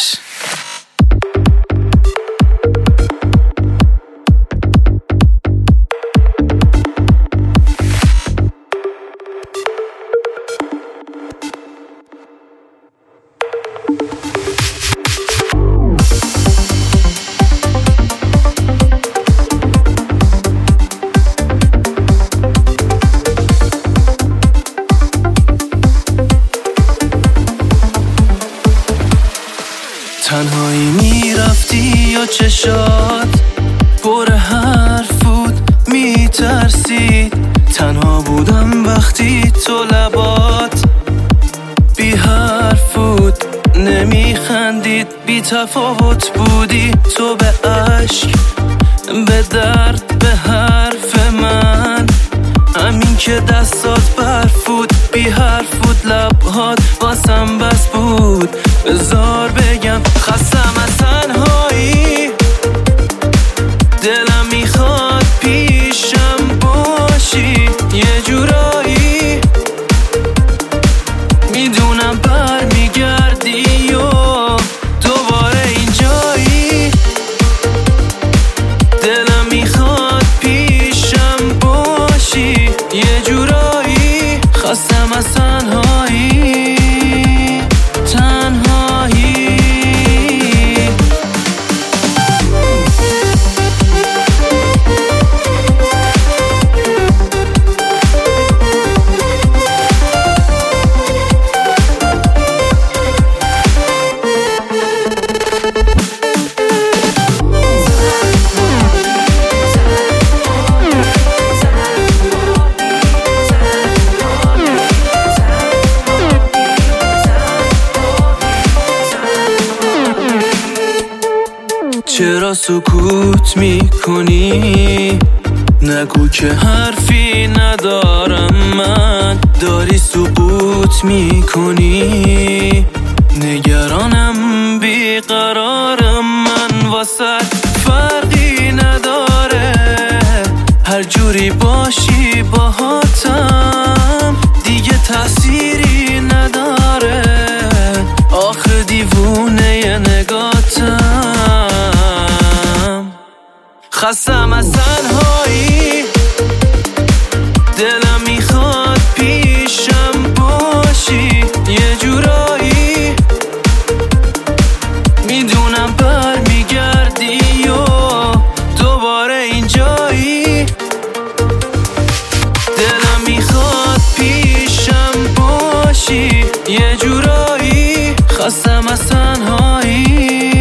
آتش. تنهایی میرفتی و چشات پر حرف بود میترسید. تنها بودم وقتی تو لبات بی حرف بود نمیخندید. بی تفاوت بودی تو به عشق، به درد، به حرف من. همین که دستات برف بود، بی حرف بود لبهات واسم بس بود. بذار بگم خستم از تنهایی، دلم میخواد پیشم باشی یه جورایی. میدونم برمیگردی و دوباره اینجایی. دلم میخواد پیشم باشی یه جورایی. خستم از تنهایی. چرا سکوت میکنی؟ نگو که حرفی ندارم من. داری سکوت میکنی، نگرانم بیقرارم من. واسه فرقی نداره هر جوری باشی باهاتم، دیگه تأثیری نداره. آخه دیوونه نگاتم. خستم از تنهایی، دلم میخواد پیشم باشی یه جورایی. میدونم برمیگردی و دوباره اینجایی. دلم میخواد پیشم باشی یه جورایی. خستم از تنهایی.